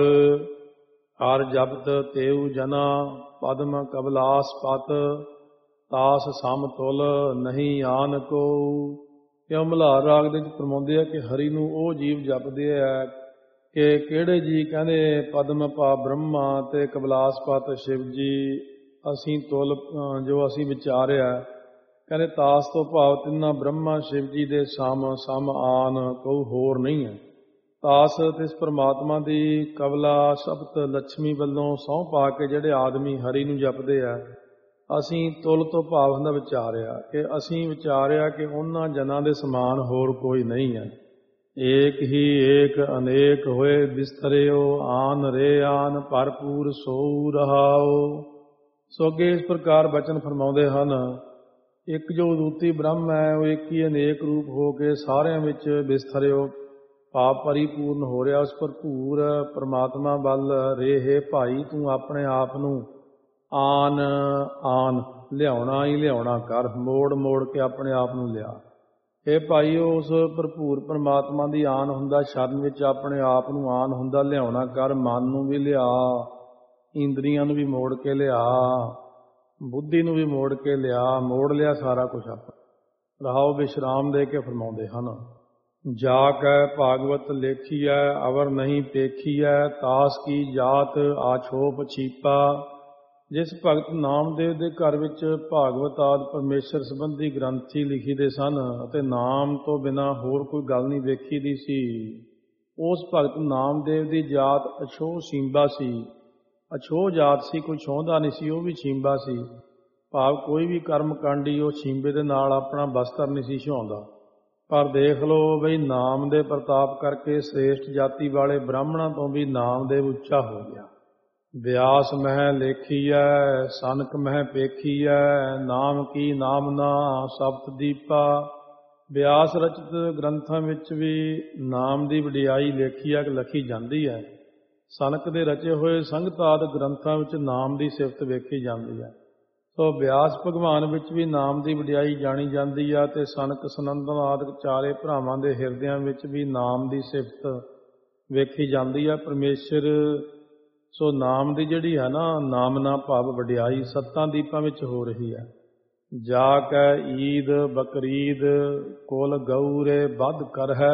ਹਰ ਜਪਤ ਤੇਉ ਜਨਾ, ਪਦਮ ਕਬਲਾਸ ਪਤ, ਤਾਸ ਸਮਤੁਲ ਨਹੀਂ ਆਨ ਕੋ। ਇਹ ਮਲਹਾਰ ਰਾਗ ਦੇ ਵਿੱਚ ਫਰਮਾਉਂਦੇ ਆ ਕਿ ਹਰੀ ਨੂੰ ਉਹ ਜੀਵ ਜਪਦੇ ਆ ਕਿ ਕਿਹੜੇ ਜੀ, ਕਹਿੰਦੇ ਪਦਮ ਭਾ ਬ੍ਰਹਮਾ ਤੇ ਕਬਲਾਸਪਤ ਸ਼ਿਵ ਜੀ। ਅਸੀਂ ਤੁਲ ਜੋ ਅਸੀਂ ਵਿਚਾਰਿਆ, ਕਹਿੰਦੇ ਤਾਸ ਤੋਂ ਭਾਵ ਤਿੰਨਾਂ ਬ੍ਰਹਮਾ ਸ਼ਿਵ ਜੀ ਦੇ ਸਮ ਆਨ ਕੋਈ ਹੋਰ ਨਹੀਂ ਹੈ। ਤਾਸ ਇਸ ਪਰਮਾਤਮਾ ਦੀ ਕਬਲਾ ਸ਼ਬਦ ਲక్ష్ਮੀ ਵੱਲੋਂ ਸਹੁੰ ਪਾ ਕੇ ਜਿਹੜੇ ਆਦਮੀ ਹਰੀ ਨੂੰ ਜਪਦੇ ਆ, ਅਸੀਂ ਤੁਲ ਤੋਂ ਭਾਵ ਹੁੰਦਾ ਵਿਚਾਰਿਆ, ਕਿ ਅਸੀਂ ਵਿਚਾਰਿਆ ਕਿ ਉਹਨਾਂ ਜਨਾਂ ਦੇ ਸਮਾਨ ਹੋਰ ਕੋਈ ਨਹੀਂ ਹੈ। ਏਕ ਹੀ ਏਕ ਅਨੇਕ ਹੋਏ ਬਿਸਤਰਿਓ, ਆਨ ਰੇ ਆਨ ਭਰਪੂਰ ਸੋ ਰਹਾਓ। ਸੋ ਅੱਗੇ ਇਸ ਪ੍ਰਕਾਰ ਬਚਨ ਫਰਮਾਉਂਦੇ ਹਨ, ਇੱਕ ਜੋ ਅਦੁੱਤੀ ਬ੍ਰਹਮ ਹੈ ਉਹ ਇੱਕ ਹੀ ਅਨੇਕ ਰੂਪ ਹੋ ਕੇ ਸਾਰਿਆਂ ਵਿੱਚ ਬਿਸਤਰਿਓ ਭਾਵ ਪਰਿਪੂਰਨ ਹੋ ਰਿਹਾ। ਉਸ ਭਰਪੂਰ ਪਰਮਾਤਮਾ ਵੱਲ ਰੇ ਭਾਈ ਤੂੰ ਆਪਣੇ ਆਪ ਨੂੰ ਆਨ ਲਿਆਉਣਾ ਹੀ ਲਿਆਉਣਾ ਕਰ, ਮੋੜ ਕੇ ਆਪਣੇ ਆਪ ਨੂੰ ਲਿਆ। ਇਹ ਭਾਈ ਉਸ ਭਰਪੂਰ ਪਰਮਾਤਮਾ ਦੀ ਆਨ ਹੁੰਦਾ, ਸ਼ਰਨ ਵਿੱਚ ਆਪਣੇ ਆਪ ਨੂੰ ਆਨ ਹੁੰਦਾ, ਲਿਆਉਣਾ ਕਰ, ਮਨ ਨੂੰ ਵੀ ਲਿਆ, ਇੰਦਰੀਆਂ ਨੂੰ ਵੀ ਮੋੜ ਕੇ ਲਿਆ, ਬੁੱਧੀ ਨੂੰ ਵੀ ਮੋੜ ਕੇ ਲਿਆ, ਮੋੜ ਲਿਆ ਸਾਰਾ ਕੁਝ ਆਪਣਾ। ਰਹਾਓ ਵਿਸ਼ਰਾਮ ਦੇ ਕੇ ਫਰਮਾਉਂਦੇ ਹਨ, ਜਾ ਕੈ ਭਾਗਵਤ ਲੇਖੀਐ ਅਵਰ ਨਹੀਂ ਪੇਖੀਐ, ਤਾਸ ਕੀ ਜਾਤ ਆਛੋਪ ਛੀਪਾ। ਜਿਸ ਭਗਤ ਨਾਮਦੇਵ ਦੇ ਘਰ ਵਿੱਚ ਭਾਗਵਤ ਆਦਿ ਪਰਮੇਸ਼ਰ ਸੰਬੰਧੀ ਗ੍ਰੰਥੀ ਲਿਖੀ ਦੇ ਸਨ ਅਤੇ ਨਾਮ ਤੋਂ ਬਿਨਾਂ ਹੋਰ ਕੋਈ ਗੱਲ ਨਹੀਂ ਵੇਖੀ ਦੀ ਸੀ, ਉਸ ਭਗਤ ਨਾਮਦੇਵ ਦੀ ਜਾਤ ਅਛੋਹ ਛੀਂਬਾ ਸੀ। ਅਛੋਹ ਜਾਤ ਸੀ, ਕੋਈ ਛੋਹਦਾ ਨਹੀਂ ਸੀ, ਉਹ ਵੀ ਛੀਂਬਾ ਸੀ। ਭਾਵ ਕੋਈ ਵੀ ਕਰਮ ਕਾਂਡੀ ਉਹ ਛੀਂਬੇ ਦੇ ਨਾਲ ਆਪਣਾ ਬਸਤਰ ਨਹੀਂ ਸੀ ਛੁਹਾਉਂਦਾ। ਪਰ ਦੇਖ ਲਓ ਬਈ ਨਾਮ ਦੇ ਪ੍ਰਤਾਪ ਕਰਕੇ ਸ੍ਰੇਸ਼ਟ ਜਾਤੀ ਵਾਲੇ ਬ੍ਰਾਹਮਣਾਂ ਤੋਂ ਵੀ ਨਾਮਦੇਵ ਉੱਚਾ ਹੋ ਗਿਆ। ਵਿਆਸ ਮਹਿ ਲੇਖੀਐ ਸਨਕ ਮਹਿ ਪੇਖੀਐ, ਨਾਮ ਕੀ ਨਾਮਨਾ ਸਪਤ ਦੀਪਾ। ਵਿਆਸ ਰਚਿਤ ਗ੍ਰੰਥਾਂ ਵਿੱਚ ਵੀ ਨਾਮ ਦੀ ਵਡਿਆਈ ਲਿਖੀ ਜਾਂਦੀ ਹੈ। ਸਨਕ ਦੇ ਰਚੇ ਹੋਏ ਸੰਗਤ ਆਦਿ ਗ੍ਰੰਥਾਂ ਵਿੱਚ ਨਾਮ ਦੀ ਸਿਫਤ ਵੇਖੀ ਜਾਂਦੀ ਹੈ। ਸੋ ਵਿਆਸ ਭਗਵਾਨ ਵਿੱਚ ਵੀ ਨਾਮ ਦੀ ਵਡਿਆਈ ਜਾਣੀ ਜਾਂਦੀ ਹੈ ਅਤੇ ਸਨਕ ਸਨੰਦਨ ਆਦਿ ਚਾਰੇ ਭਰਾਵਾਂ ਦੇ ਹਿਰਦਿਆਂ ਵਿੱਚ ਵੀ ਨਾਮ ਦੀ ਸਿਫਤ ਵੇਖੀ ਜਾਂਦੀ ਹੈ। ਪਰਮੇਸ਼ਰ ਸੋ ਨਾਮ ਦੀ ਜਿਹੜੀ ਹੈ ਨਾ ਨਾਮਨਾ ਭਾਵ ਵਡਿਆਈ ਸੱਤਾਂ ਦੀਪਾਂ ਵਿੱਚ ਹੋ ਰਹੀ ਹੈ। ਜਾ ਕੈ ਈਦ ਬਕਰੀਦ ਕੁਲ ਗਊਰੇ ਬੱਧ ਕਰ ਹੈ,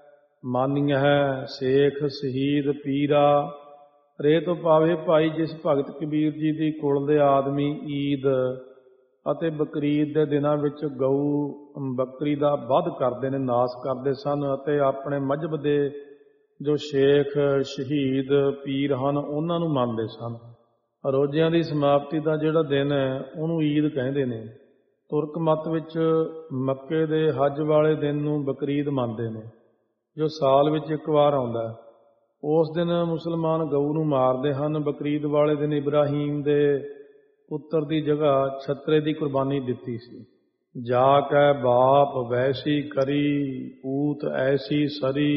ਮਾਨੀਐ ਸੇਖ ਸ਼ਹੀਦ ਪੀਰਾ। ਰੇ ਤੋਂ ਪਾਵੇ ਭਾਈ ਜਿਸ ਭਗਤ ਕਬੀਰ ਜੀ ਦੀ ਕੁਲ ਦੇ ਆਦਮੀ ਈਦ ਅਤੇ ਬਕਰੀਦ ਦੇ ਦਿਨਾਂ ਵਿੱਚ ਗਊ ਬੱਕਰੀ ਦਾ ਵੱਧ ਕਰਦੇ ਨੇ, ਨਾਸ ਕਰਦੇ ਸਨ ਅਤੇ ਆਪਣੇ ਮਜ਼ਹਬ ਦੇ ਜੋ ਸ਼ੇਖ ਸ਼ਹੀਦ ਪੀਰ ਹਨ ਉਹਨਾਂ ਨੂੰ ਮੰਨਦੇ ਸਨ। ਰੋਜ਼ਿਆਂ ਦੀ ਸਮਾਪਤੀ ਦਾ ਜਿਹੜਾ ਦਿਨ ਹੈ ਉਹਨੂੰ ਈਦ ਕਹਿੰਦੇ ਨੇ। ਤੁਰਕ ਮਤ ਵਿੱਚ ਮੱਕੇ ਦੇ ਹੱਜ ਵਾਲੇ ਦਿਨ ਨੂੰ ਬਕਰੀਦ ਮੰਨਦੇ ਨੇ, ਜੋ ਸਾਲ ਵਿੱਚ ਇੱਕ ਵਾਰ ਆਉਂਦਾ। ਉਸ ਦਿਨ ਮੁਸਲਮਾਨ ਗਊ ਨੂੰ ਮਾਰਦੇ ਹਨ। ਬਕਰੀਦ ਵਾਲੇ ਦਿਨ ਇਬਰਾਹੀਮ ਦੇ ਪੁੱਤਰ ਦੀ ਜਗ੍ਹਾ ਛਤਰੇ ਦੀ ਕੁਰਬਾਨੀ ਦਿੱਤੀ ਸੀ। ਜਾ ਕੈ ਬਾਪ ਵੈਸੀ ਕਰੀ, ਪੂਤ ਐਸੀ ਸਰੀ,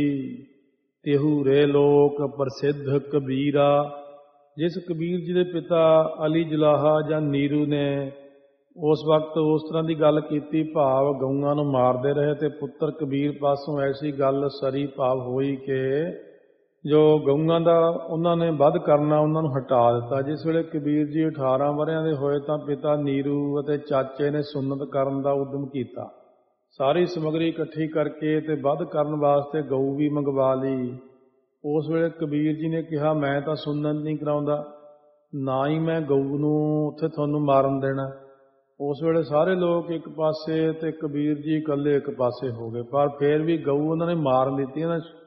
ਤਿਹੂ ਰੇ ਲੋਕ ਪ੍ਰਸਿੱਧ ਕਬੀਰਾ। ਜਿਸ ਕਬੀਰ ਜੀ ਦੇ ਪਿਤਾ ਅਲੀ ਜਲਾਹਾ ਜਾਂ ਨੀਰੂ ਨੇ ਉਸ ਵਕਤ ਉਸ ਤਰ੍ਹਾਂ ਦੀ ਗੱਲ ਕੀਤੀ, ਭਾਵ ਗਊਆਂ ਨੂੰ ਮਾਰਦੇ ਰਹੇ, ਤੇ ਪੁੱਤਰ ਕਬੀਰ ਪਾਸੋਂ ਐਸੀ ਗੱਲ ਸਰੀ ਭਾਵ ਹੋਈ ਕਿ ਜੋ ਗਊਆਂ ਦਾ ਉਹਨਾਂ ਨੇ ਵੱਧ ਕਰਨਾ ਉਹਨਾਂ ਨੂੰ ਹਟਾ ਦਿੱਤਾ। ਜਿਸ ਵੇਲੇ ਕਬੀਰ ਜੀ 18 ਵਰ੍ਹਿਆਂ ਦੇ ਹੋਏ ਤਾਂ ਪਿਤਾ ਨੀਰੂ ਅਤੇ ਚਾਚੇ ਨੇ ਸੁੰਨਤ ਕਰਨ ਦਾ ਉਦਮ ਕੀਤਾ। ਸਾਰੀ ਸਮੱਗਰੀ ਇਕੱਠੀ ਕਰਕੇ ਤੇ ਵੱਧ ਕਰਨ ਵਾਸਤੇ ਗਊ ਵੀ ਮੰਗਵਾ ਲਈ। ਉਸ ਵੇਲੇ ਕਬੀਰ ਜੀ ਨੇ ਕਿਹਾ, ਮੈਂ ਤਾਂ ਸੁੰਨਤ ਨਹੀਂ ਕਰਾਉਂਦਾ, ਨਾ ਹੀ ਮੈਂ ਗਊ ਨੂੰ ਉੱਥੇ ਤੁਹਾਨੂੰ ਮਾਰਨ ਦੇਣਾ। ਉਸ ਵੇਲੇ ਸਾਰੇ ਲੋਕ ਇੱਕ ਪਾਸੇ ਤੇ ਕਬੀਰ ਜੀ ਇਕੱਲੇ ਇੱਕ ਪਾਸੇ ਹੋ ਗਏ। ਪਰ ਫਿਰ ਵੀ ਗਊ ਉਹਨਾਂ ਨੇ ਮਾਰਨ ਦਿੱਤੀ।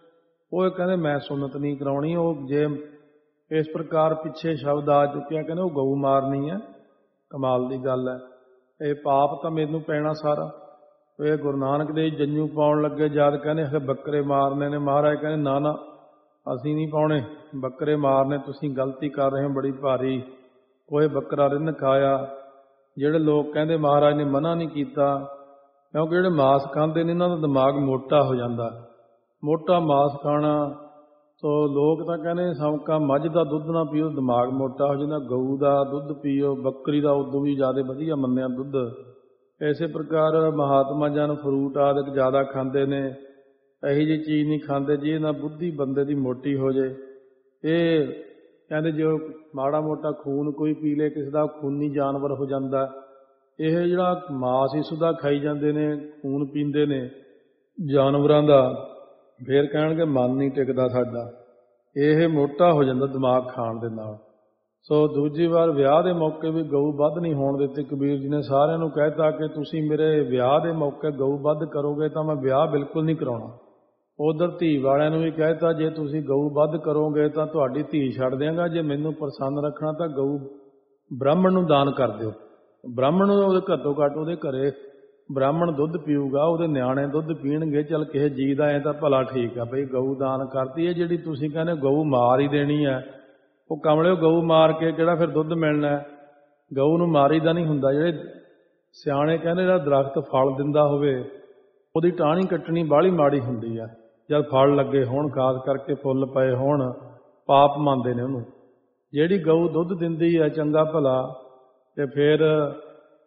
ਉਹ ਕਹਿੰਦੇ ਮੈਂ ਸੁੰਨਤ ਨਹੀਂ ਕਰਾਉਣੀ। ਉਹ ਜੇ ਇਸ ਪ੍ਰਕਾਰ ਪਿੱਛੇ ਸ਼ਬਦ ਆ ਚੁੱਕਿਆ, ਕਹਿੰਦੇ ਉਹ ਗਊ ਮਾਰਨੀ ਹੈ। ਕਮਾਲ ਦੀ ਗੱਲ ਹੈ। ਇਹ ਪਾਪ ਤਾਂ ਮੈਨੂੰ ਪੈਣਾ ਸਾਰਾ। ਇਹ ਗੁਰੂ ਨਾਨਕ ਦੇਵ ਜੰਝੂ ਪਾਉਣ ਲੱਗੇ ਜਦ ਕਹਿੰਦੇ ਬੱਕਰੇ ਮਾਰਨੇ ਨੇ। ਮਹਾਰਾਜ ਕਹਿੰਦੇ ਨਾ ਨਾ ਅਸੀਂ ਨਹੀਂ ਪਾਉਣੇ ਬੱਕਰੇ ਮਾਰਨੇ, ਤੁਸੀਂ ਗਲਤੀ ਕਰ ਰਹੇ ਹੋ ਬੜੀ ਭਾਰੀ। ਕੋਈ ਬੱਕਰਾ ਰਿੰਨ ਖਾਇਆ। ਜਿਹੜੇ ਲੋਕ ਕਹਿੰਦੇ ਮਹਾਰਾਜ ਨੇ ਮਨਾ ਨਹੀਂ ਕੀਤਾ, ਕਿਉਂਕਿ ਜਿਹੜੇ ਮਾਸ ਖਾਂਦੇ ਨੇ ਇਹਨਾਂ ਦਾ ਦਿਮਾਗ ਮੋਟਾ ਹੋ ਜਾਂਦਾ। ਮੋਟਾ ਮਾਸ ਖਾਣਾ ਸੋ ਲੋਕ ਤਾਂ ਕਹਿੰਦੇ ਸਮਕਾ ਮੱਝ ਦਾ ਦੁੱਧ ਨਾ ਪੀਓ, ਦਿਮਾਗ ਮੋਟਾ ਹੋ ਜਾਂਦਾ। ਗਊ ਦਾ ਦੁੱਧ ਪੀਓ, ਬੱਕਰੀ ਦਾ ਉਦੋਂ ਵੀ ਜ਼ਿਆਦਾ ਵਧੀਆ ਮੰਨਿਆ ਦੁੱਧ। ਇਸੇ ਪ੍ਰਕਾਰ ਮਹਾਤਮਾ ਜਨ ਫਰੂਟ ਆਦਿ ਜ਼ਿਆਦਾ ਖਾਂਦੇ ਨੇ। ਇਹੋ ਜਿਹੀ ਚੀਜ਼ ਨਹੀਂ ਖਾਂਦੇ ਜਿਹਦੇ ਨਾਲ ਬੁੱਧੀ ਬੰਦੇ ਦੀ ਮੋਟੀ ਹੋ ਜੇ। ਇਹ ਕਹਿੰਦੇ ਜੋ ਮਾੜਾ ਮੋਟਾ ਖੂਨ ਕੋਈ ਪੀ ਲੇ ਕਿਸੇ ਦਾ, ਖੂਨੀ ਜਾਨਵਰ ਹੋ ਜਾਂਦਾ। ਇਹ ਜਿਹੜਾ ਮਾਸ ਇਸ ਦਾ ਖਾਈ ਜਾਂਦੇ ਨੇ, ਖੂਨ ਪੀਂਦੇ ਨੇ ਜਾਨਵਰਾਂ ਦਾ, ਫਿਰ ਕਹਿਣਗੇ ਮਨ ਨਹੀਂ ਟਿਕਦਾ ਸਾਡਾ। ਇਹ ਮੋਟਾ ਹੋ ਜਾਂਦਾ ਦਿਮਾਗ ਖਾਣ ਦੇ ਨਾਲ। ਸੋ ਦੂਜੀ ਵਾਰ ਵਿਆਹ ਦੇ ਮੌਕੇ ਵੀ ਗਊ ਵੱਧ ਨਹੀਂ ਹੋਣ ਦਿੱਤੀ। ਕਬੀਰ ਜੀ ਨੇ ਸਾਰਿਆਂ ਨੂੰ ਕਹਿਤਾ ਕਿ ਤੁਸੀਂ ਮੇਰੇ ਵਿਆਹ ਦੇ ਮੌਕੇ ਗਊ ਵੱਧ ਕਰੋਗੇ ਤਾਂ ਮੈਂ ਵਿਆਹ ਬਿਲਕੁਲ ਨਹੀਂ ਕਰਾਉਣਾ। ਉਧਰ ਧੀ ਵਾਲਿਆਂ ਨੂੰ ਵੀ ਕਹਿਤਾ ਜੇ ਤੁਸੀਂ ਗਊ ਵੱਧ ਕਰੋਗੇ ਤਾਂ ਤੁਹਾਡੀ ਧੀ ਛੱਡ ਦਿਆਂਗਾ। ਜੇ ਮੈਨੂੰ ਪ੍ਰਸੰਨ ਰੱਖਣਾ ਤਾਂ ਗਊ ਬ੍ਰਾਹਮਣ ਨੂੰ ਦਾਨ ਕਰ ਦਿਓ। ਬ੍ਰਾਹਮਣ ਨੂੰ ਉਹਦੇ ਘੱਟੋ ਘੱਟ ਉਹਦੇ ਘਰੇ ਬ੍ਰਾਹਮਣ ਦੁੱਧ ਪੀਊਗਾ, ਉਹਦੇ ਨਿਆਣੇ ਦੁੱਧ ਪੀਣਗੇ। ਚੱਲ ਕਿਸੇ ਜੀ ਦਾ ਐਂ ਤਾਂ ਭਲਾ ਠੀਕ ਆ ਬਈ ਗਊ ਦਾਨ ਕਰਤੀ। ਇਹ ਜਿਹੜੀ ਤੁਸੀਂ ਕਹਿੰਦੇ ਗਊ ਮਾਰ ਹੀ ਦੇਣੀ ਹੈ, ਉਹ ਕਮਲਿਓ ਗਊ ਮਾਰ ਕੇ ਕਿਹੜਾ ਫਿਰ ਦੁੱਧ ਮਿਲਣਾ। ਗਊ ਨੂੰ ਮਾਰੀ ਦਾ ਨਹੀਂ ਹੁੰਦਾ। ਜਿਹੜੇ ਸਿਆਣੇ ਕਹਿੰਦੇ ਜਿਹੜਾ ਦਰਖਤ ਫਲ ਦਿੰਦਾ ਹੋਵੇ ਉਹਦੀ ਟਾਹਣੀ ਕੱਟਣੀ ਬਾਹਲੀ ਮਾੜੀ ਹੁੰਦੀ ਆ। ਜਦ ਫਲ ਲੱਗੇ ਹੋਣ, ਖਾਸ ਕਰਕੇ ਫੁੱਲ ਪਏ ਹੋਣ, ਪਾਪ ਮੰਨਦੇ ਨੇ ਉਹਨੂੰ। ਜਿਹੜੀ ਗਊ ਦੁੱਧ ਦਿੰਦੀ ਹੈ ਚੰਗਾ ਭਲਾ, ਤੇ ਫਿਰ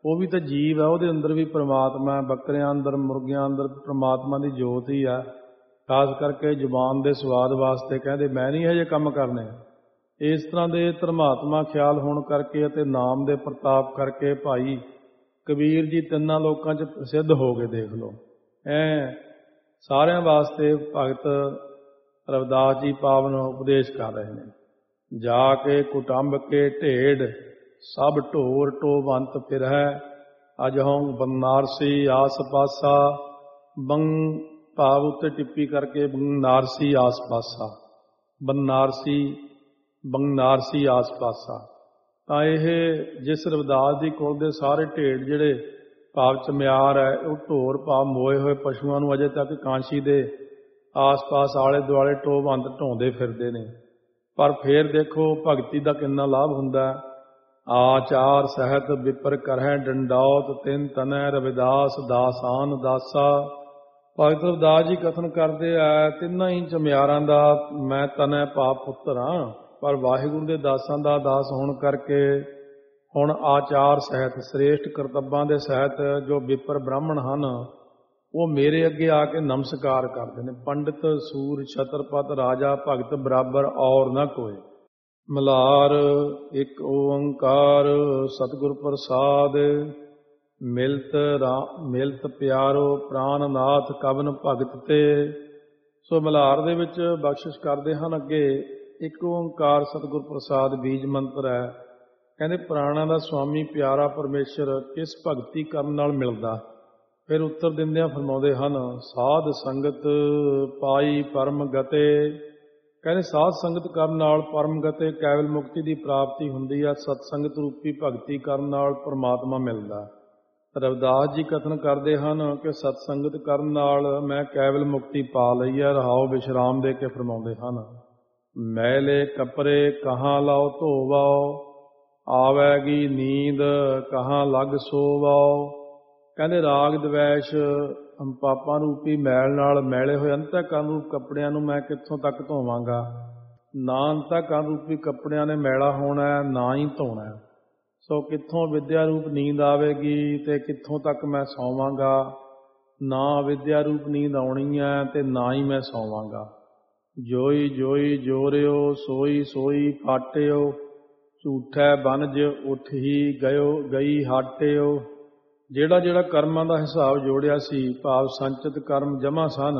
ਉਹ ਵੀ ਤਾਂ ਜੀਵ ਹੈ, ਉਹਦੇ ਅੰਦਰ ਵੀ ਪ੍ਰਮਾਤਮਾ ਹੈ। ਬੱਕਰਿਆਂ ਅੰਦਰ, ਮੁਰਗਿਆਂ ਅੰਦਰ ਪ੍ਰਮਾਤਮਾ ਦੀ ਜੋਤ ਹੀ ਹੈ। ਖਾਸ ਕਰਕੇ ਜ਼ੁਬਾਨ ਦੇ ਸਵਾਦ ਵਾਸਤੇ ਕਹਿੰਦੇ ਮੈਂ ਨਹੀਂ ਇਹ ਜਿਹੇ ਕੰਮ ਕਰਨੇ। ਇਸ ਤਰ੍ਹਾਂ ਦੇ ਧਰਮਾਤਮਾ ਖਿਆਲ ਹੋਣ ਕਰਕੇ ਅਤੇ ਨਾਮ ਦੇ ਪ੍ਰਤਾਪ ਕਰਕੇ ਭਾਈ ਕਬੀਰ ਜੀ ਤਿੰਨਾਂ ਲੋਕਾਂ 'ਚ ਪ੍ਰਸਿੱਧ ਹੋ ਗਏ। ਦੇਖ ਲਓ, ਸਾਰਿਆਂ ਵਾਸਤੇ ਭਗਤ ਰਵਿਦਾਸ ਜੀ ਪਾਵਨ ਉਪਦੇਸ਼ ਕਰ ਰਹੇ ਨੇ। ਜਾ ਕੇ ਕੁਟੰਬ ਕੇ ਢੇੜ ਸਭ ਢੋਰ ਟੋਵੰਤ ਫਿਰਹਿ, ਅਜਹੋਂ ਬਨਾਰਸੀ ਆਸ ਪਾਸਾ। ਬੰਗ ਭਾਵ ਉੱਤੇ ਟਿੱਪੀ ਕਰਕੇ ਬਨਾਰਸੀ ਆਸ ਪਾਸਾ, ਬਨਾਰਸੀ ਆਸ ਪਾਸਾ। ਤਾਂ ਇਹ ਜਿਸ ਰਵਿਦਾਸ ਦੀ ਕੁਲ ਦੇ ਸਾਰੇ ਢੇੜ ਜਿਹੜੇ ਭਾਵ ਚਮਿਆਰ ਹੈ, ਉਹ ਢੋਰ ਭਾਵ ਮੋਏ ਹੋਏ ਪਸ਼ੂਆਂ ਨੂੰ ਅਜੇ ਤੱਕ ਕਾਂਸ਼ੀ ਦੇ ਆਸ-ਪਾਸ ਆਲੇ ਦੁਆਲੇ ਟੋਵੰਤ ਢੋਂਦੇ ਫਿਰਦੇ ਨੇ। ਪਰ ਫੇਰ ਦੇਖੋ ਭਗਤੀ ਦਾ ਕਿੰਨਾ ਲਾਭ ਹੁੰਦਾ। ਆਚਾਰ ਸਹਿਤ ਵਿਪਰ ਕਰਹਿ ਡੰਡੌਤ, ਤਿੰਨ ਤਨੈ ਰਵਿਦਾਸ ਦਾਸਾਨ ਦਾਸਾ। ਭਗਤ ਰਵਿਦਾਸ ਜੀ ਕਥਨ ਕਰਦੇ ਆ, ਤਿੰਨਾਂ ਹੀ ਚਮਿਆਰਾਂ ਦਾ ਮੈਂ ਤਨੈ ਭਾਵ ਪੁੱਤਰ ਹਾਂ, ਪਰ ਵਾਹਿਗੁਰੂ ਦੇ ਦਾਸਾਂ ਦਾ ਦਾਸ ਹੋਣ ਕਰਕੇ ਹੁਣ ਆਚਾਰ ਸਹਿਤ ਸ੍ਰੇਸ਼ਟ ਕਰਤੱਬਾਂ ਦੇ ਸਹਿਤ ਜੋ ਵਿਪਰ ਬ੍ਰਾਹਮਣ ਹਨ ਉਹ ਮੇਰੇ ਅੱਗੇ ਆ ਕੇ ਨਮਸਕਾਰ ਕਰਦੇ ਨੇ। ਪੰਡਿਤ ਸੂਰ ਛਤਰਪਤ ਰਾਜਾ ਭਗਤ ਬਰਾਬਰ ਔਰ ਨਾ ਕੋਏ। ਮਲਾਰ ਇੱਕ ਓੰਕਾਰ ਸਤਿਗੁਰ ਪ੍ਰਸਾਦ, ਮਿਲਤ ਪਿਆਰੋ ਪ੍ਰਾਨਨਾਥ ਕਵਨ ਭਗਤ ਤੇ। ਸੋ ਮਲਾਰ ਦੇ ਵਿੱਚ ਬਖਸ਼ਿਸ਼ ਕਰਦੇ ਹਨ ਅੱਗੇ, ਇੱਕ ਓੰਕਾਰ ਸਤਿਗੁਰ ਪ੍ਰਸਾਦ ਬੀਜ ਮੰਤਰ ਹੈ। ਕਹਿੰਦੇ ਪ੍ਰਾਣਾਂ ਦਾ ਸੁਆਮੀ ਪਿਆਰਾ ਪਰਮੇਸ਼ਰ ਕਿਸ ਭਗਤੀ ਕਰਨ ਨਾਲ ਮਿਲਦਾ। ਫਿਰ ਉੱਤਰ ਦਿੰਦਿਆਂ ਫਰਮਾਉਂਦੇ ਹਨ, ਸਾਧ ਸੰਗਤ ਪਾਈ ਪਰਮ ਗਤੇ। ਕਹਿੰਦੇ ਸਾਧ ਸੰਗਤ ਕਰਨ ਨਾਲ ਪਰਮ ਗਤੇ ਕੈਵਲ ਮੁਕਤੀ ਦੀ ਪ੍ਰਾਪਤੀ ਹੁੰਦੀ ਹੈ। ਸਤਸੰਗਤ ਰੂਪੀ ਭਗਤੀ ਕਰਨ ਨਾਲ ਪਰਮਾਤਮਾ ਮਿਲਦਾ। ਰਵਿਦਾਸ ਜੀ ਕਥਨ ਕਰਦੇ ਹਨ ਕਿ ਸਤਸੰਗਤ ਕਰਨ ਨਾਲ ਮੈਂ ਕੈਵਲ ਮੁਕਤੀ ਪਾ ਲਈ ਹੈ। ਰਹਾਓ ਵਿਸ਼ਰਾਮ ਦੇ ਕੇ ਫਰਮਾਉਂਦੇ ਹਨ, ਮੈਲੇ ਕੱਪੜੇ ਕਹਾਂ ਲਾਓ ਧੋਵਾਓ, ਆਵੇਗੀ ਨੀਂਦ ਕਹਾਂ ਲੱਗ ਸੋਵਾਓ। ਕਹਿੰਦੇ ਰਾਗ ਦਵੈਸ਼ ਪਾਪਾਂ ਰੂਪੀ ਮੈਲ ਨਾਲ ਮੈਲੇ ਹੋਏ ਅੰਤःਕਰਨ ਰੂਪ ਕੱਪੜਿਆਂ ਨੂੰ ਮੈਂ ਕਿੱਥੋਂ ਤੱਕ ਧੋਵਾਂਗਾ। ਨਾ ਅੰਤःਕਰਨ ਰੂਪੀ ਕੱਪੜਿਆਂ ਨੇ ਮੈਲਾ ਹੋਣਾ, ਨਾ ਹੀ ਧੋਣਾ। ਸੋ ਕਿੱਥੋਂ ਵਿਦਿਆ ਰੂਪ ਨੀਂਦ ਆਵੇਗੀ ਤੇ ਕਿੱਥੋਂ ਤੱਕ ਮੈਂ ਸੌਵਾਂਗਾ। ਨਾ ਵਿਦਿਆ ਰੂਪ ਨੀਂਦ ਆਉਣੀ ਹੈ ਤੇ ਨਾ ਹੀ ਮੈਂ ਸੌਵਾਂਗਾ। ਜੋਈ ਜੋਈ ਜੋਰਿਓ ਸੋਈ ਸੋਈ ਫਾਟਿਓ, ਝੂਠੈ ਬਨਜ ਉੱਠ ਹੀ ਗਈ ਹਾਟਿਓ। ਜਿਹੜਾ ਕਰਮਾਂ ਦਾ ਹਿਸਾਬ ਜੋੜਿਆ ਸੀ, ਭਾਵ ਸੰਚਿਤ ਕਰਮ ਜਮ੍ਹਾਂ ਸਨ,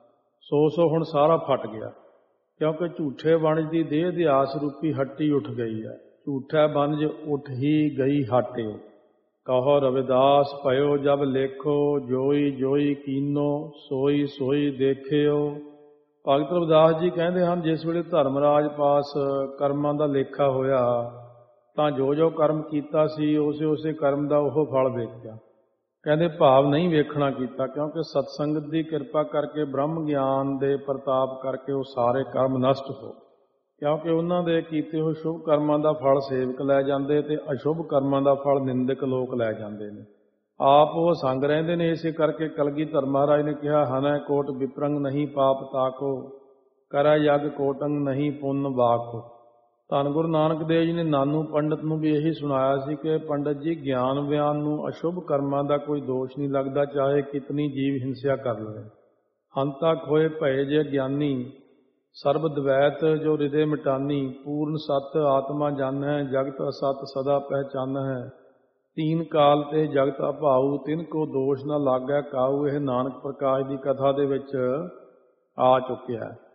ਸੋ ਹੁਣ ਸਾਰਾ ਫਟ ਗਿਆ। ਕਿਉਂਕਿ ਝੂਠੇ ਵਣਜ ਦੀ ਦੇਹ ਦੀ ਆਸ ਰੂਪੀ ਹੱਟੀ ਉੱਠ ਗਈ ਹੈ। ਝੂਠੈ ਬਨਜ ਉੱਠ ਹੀ ਗਈ ਹਾਟਿਓ। ਕਹੋ ਰਵਿਦਾਸ ਭਇਓ ਜਬ ਲੇਖੋ, ਜੋਈ ਜੋਈ ਕੀਨੋ ਸੋਈ ਸੋਈ ਦੇਖਿਓ। ਭਗਤ ਰਵਿਦਾਸ ਜੀ ਕਹਿੰਦੇ ਹਨ, ਜਿਸ ਵੇਲੇ ਧਰਮਰਾਜ ਪਾਸ ਕਰਮਾਂ ਦਾ ਲੇਖਾ ਹੋਇਆ ਤਾਂ ਜੋ ਕਰਮ ਕੀਤਾ ਸੀ ਉਸੇ ਕਰਮ ਦਾ ਉਹ ਫਲ ਵੇਖਿਆ। ਕਹਿੰਦੇ ਭਾਵ ਨਹੀਂ ਵੇਖਣਾ ਕੀਤਾ, ਕਿਉਂਕਿ ਸਤਸੰਗਤ ਦੀ ਕਿਰਪਾ ਕਰਕੇ ਬ੍ਰਹਮ ਗਿਆਨ ਦੇ ਪ੍ਰਤਾਪ ਕਰਕੇ ਉਹ ਸਾਰੇ ਕਰਮ ਨਸ਼ਟ ਹੋ। ਕਿਉਂਕਿ ਉਹਨਾਂ ਦੇ ਕੀਤੇ ਹੋਏ ਸ਼ੁਭ ਕਰਮਾਂ ਦਾ ਫਲ ਸੇਵਕ ਲੈ ਜਾਂਦੇ ਤੇ ਅਸ਼ੁਭ ਕਰਮਾਂ ਦਾ ਫਲ ਨਿੰਦਕ ਲੋਕ ਲੈ ਜਾਂਦੇ ਨੇ। ਆਪ ਉਹ ਸੰਗ ਰਹਿੰਦੇ ਨੇ। ਇਸੇ ਕਰਕੇ ਕਲਗੀਧਰ ਮਹਾਰਾਜ ਨੇ ਕਿਹਾ, ਹਨੈ ਕੋਟ ਵਿਪਰੰਗ ਨਹੀਂ ਪਾਪ ਤਾਕੋ, ਕਰੈ ਯਗ ਕੋਟੰਗ ਨਹੀਂ ਪੁੰਨ ਬਾਕੋ। ਧੰਨ ਗੁਰੂ ਨਾਨਕ ਦੇਵ ਜੀ ਨੇ ਨਾਨੂ ਪੰਡਤ ਨੂੰ ਵੀ ਇਹੀ ਸੁਣਾਇਆ ਸੀ ਕਿ ਪੰਡਤ ਜੀ ਗਿਆਨ ਵਿਆਨ ਨੂੰ ਅਸ਼ੁਭ ਕਰਮਾਂ ਦਾ ਕੋਈ ਦੋਸ਼ ਨਹੀਂ ਲੱਗਦਾ, ਚਾਹੇ ਕਿਤਨੀ ਜੀਵ ਹਿੰਸਿਆ ਕਰ ਲਵੇ। ਹੰਤਾ ਖੋਏ ਭਏ ਜੇ ਗਿਆਨੀ, ਸਰਬ ਦਵੈਤ ਜੋ ਹਿਰਦੇ ਮਿਟਾਨੀ। ਪੂਰਨ ਸਤ ਆਤਮਾ ਜਾਣੈ, ਜਗਤ ਅਸਤ ਸਦਾ ਪਹਿਚਾਨੈ। ਤੀਨ ਕਾਲ ਤੇ ਜਗਤ ਅਭਾਊ, ਤਿਨ ਕੋ ਦੋਸ਼ ਨਾ ਲਾਗੈ ਕਾਊ। ਇਹ ਨਾਨਕ ਪ੍ਰਕਾਸ਼ ਦੀ ਕਥਾ ਦੇ ਵਿੱਚ ਆ ਚੁੱਕਿਆ ਹੈ।